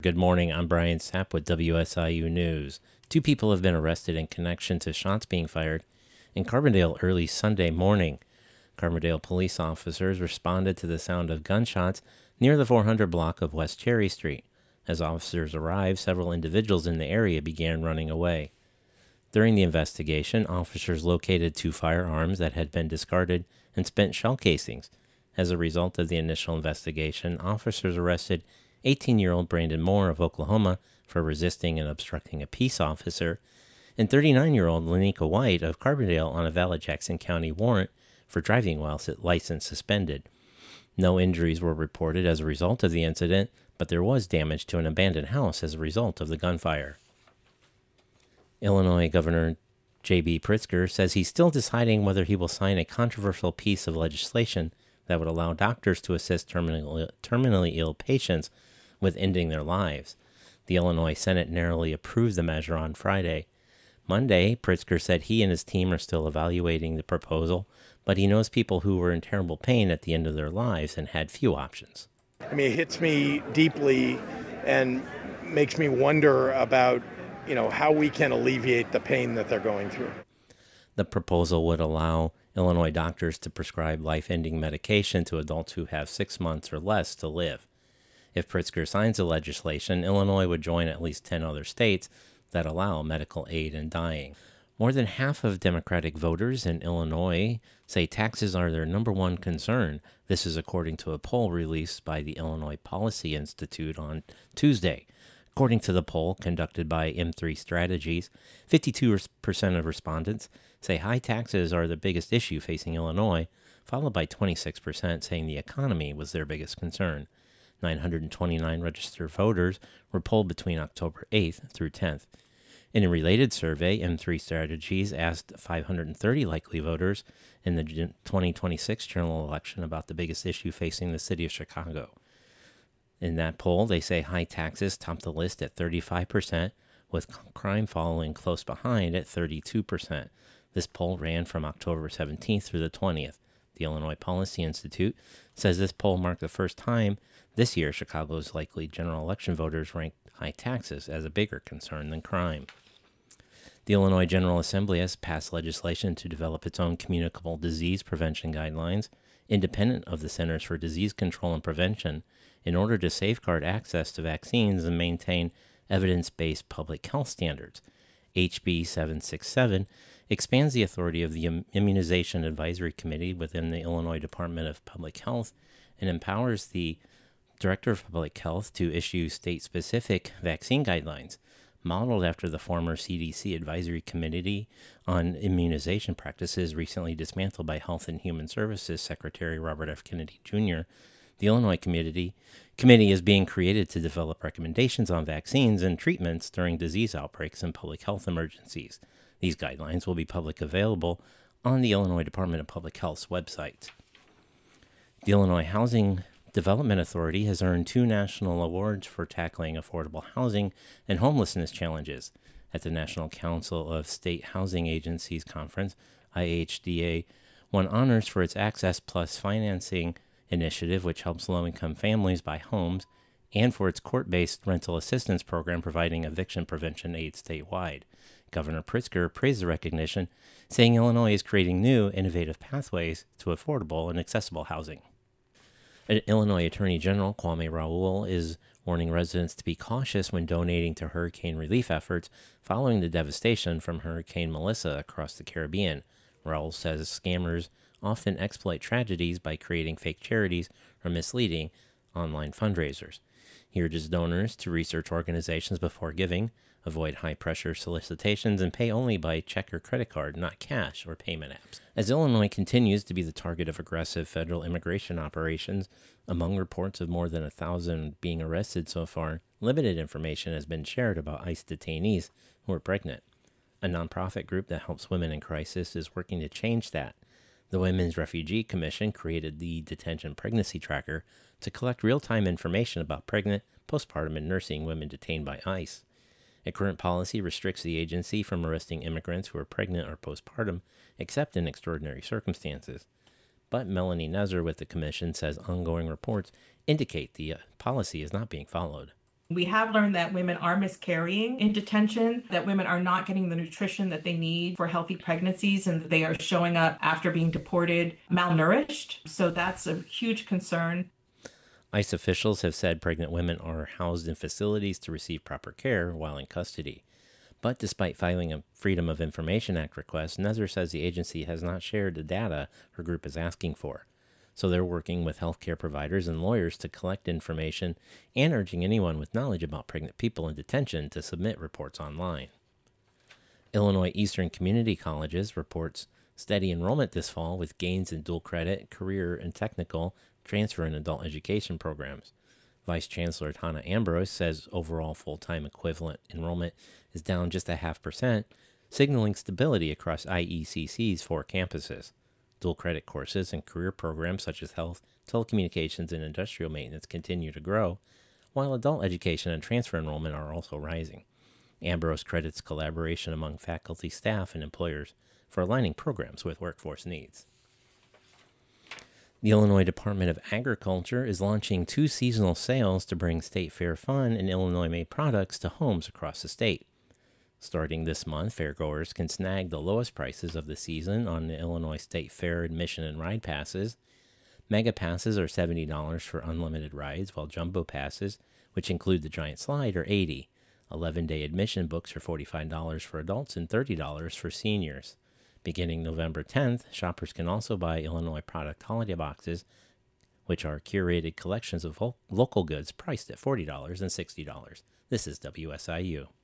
Good morning. I'm Brian Sapp with WSIU News. Two people have been arrested in connection to shots being fired in Carbondale early Sunday morning. Carbondale police officers responded to the sound of gunshots near the 400 block of West Cherry Street. As officers arrived, several individuals in the area began running away. During the investigation, officers located two firearms that had been discarded and spent shell casings. As a result of the initial investigation, officers arrested 18-year-old Brandon Moore of Oklahoma for resisting and obstructing a peace officer, and 39-year-old Lanika White of Carbondale on a valid Jackson County warrant for driving while license suspended. No injuries were reported as a result of the incident, but there was damage to an abandoned house as a result of the gunfire. Illinois Governor J.B. Pritzker says he's still deciding whether he will sign a controversial piece of legislation that would allow doctors to assist terminally ill patients with ending their lives. The Illinois Senate narrowly approved the measure on Friday. Monday, Pritzker said he and his team are still evaluating the proposal, but he knows people who were in terrible pain at the end of their lives and had few options. I mean, it hits me deeply and makes me wonder about, how we can alleviate the pain that they're going through. The proposal would allow Illinois doctors to prescribe life-ending medication to adults who have 6 months or less to live. If Pritzker signs the legislation, Illinois would join at least 10 other states that allow medical aid in dying. More than half of Democratic voters in Illinois say taxes are their number one concern. This is according to a poll released by the Illinois Policy Institute on Tuesday. According to the poll conducted by M3 Strategies, 52% of respondents say high taxes are the biggest issue facing Illinois, followed by 26% saying the economy was their biggest concern. 929 registered voters were polled between October 8th through 10th. In a related survey, M3 Strategies asked 530 likely voters in the 2026 general election about the biggest issue facing the city of Chicago. In that poll, they say high taxes top the list at 35%, with crime following close behind at 32%. This poll ran from October 17th through the 20th. The Illinois Policy Institute says this poll marked the first time this year Chicago's likely general election voters ranked high taxes as a bigger concern than crime. The Illinois General Assembly has passed legislation to develop its own communicable disease prevention guidelines, independent of the Centers for Disease Control and Prevention, in order to safeguard access to vaccines and maintain evidence-based public health standards. HB 767 expands the authority of the Immunization Advisory Committee within the Illinois Department of Public Health and empowers the Director of Public Health to issue state-specific vaccine guidelines, modeled after the former CDC Advisory Committee on Immunization Practices recently dismantled by Health and Human Services Secretary Robert F. Kennedy, Jr. The Illinois Committee is being created to develop recommendations on vaccines and treatments during disease outbreaks and public health emergencies. These guidelines will be publicly available on the Illinois Department of Public Health's website. The Illinois Housing Development Authority has earned 2 national awards for tackling affordable housing and homelessness challenges. At the National Council of State Housing Agencies Conference, IHDA won honors for its Access Plus financing initiative, which helps low-income families buy homes, and for its court-based rental assistance program providing eviction prevention aid statewide. Governor Pritzker praised the recognition, saying Illinois is creating new, innovative pathways to affordable and accessible housing. Illinois Attorney General Kwame Raoul is warning residents to be cautious when donating to hurricane relief efforts following the devastation from Hurricane Melissa across the Caribbean. Raoul says scammers often exploit tragedies by creating fake charities or misleading online fundraisers. He urges donors to research organizations before giving, avoid high-pressure solicitations, and pay only by check or credit card, not cash or payment apps. As Illinois continues to be the target of aggressive federal immigration operations, among reports of more than 1,000 being arrested so far, limited information has been shared about ICE detainees who are pregnant. A nonprofit group that helps women in crisis is working to change that. The Women's Refugee Commission created the Detention Pregnancy Tracker to collect real-time information about pregnant, postpartum, and nursing women detained by ICE. A current policy restricts the agency from arresting immigrants who are pregnant or postpartum, except in extraordinary circumstances. But Melanie Nezer with the commission says ongoing reports indicate the policy is not being followed. We have learned that women are miscarrying in detention, that women are not getting the nutrition that they need for healthy pregnancies, and that they are showing up after being deported malnourished. So that's a huge concern. ICE officials have said pregnant women are housed in facilities to receive proper care while in custody. But despite filing a Freedom of Information Act request, Nezar says the agency has not shared the data her group is asking for. So they're working with healthcare providers and lawyers to collect information and urging anyone with knowledge about pregnant people in detention to submit reports online. Illinois Eastern Community Colleges reports steady enrollment this fall with gains in dual credit, career, and technical transfer and adult education programs. Vice Chancellor Tana Ambrose says overall full-time equivalent enrollment is down just 0.5%, signaling stability across IECC's 4 campuses. Dual credit courses and career programs such as health, telecommunications, and industrial maintenance continue to grow, while adult education and transfer enrollment are also rising. Ambrose credits collaboration among faculty, staff, and employers for aligning programs with workforce needs. The Illinois Department of Agriculture is launching 2 seasonal sales to bring state fair fun and Illinois-made products to homes across the state. Starting this month, fairgoers can snag the lowest prices of the season on the Illinois State Fair admission and ride passes. Mega passes are $70 for unlimited rides, while jumbo passes, which include the giant slide, are $80. 11-day admission books are $45 for adults and $30 for seniors. Beginning November 10th, shoppers can also buy Illinois product holiday boxes, which are curated collections of local goods priced at $40 and $60. This is WSIU.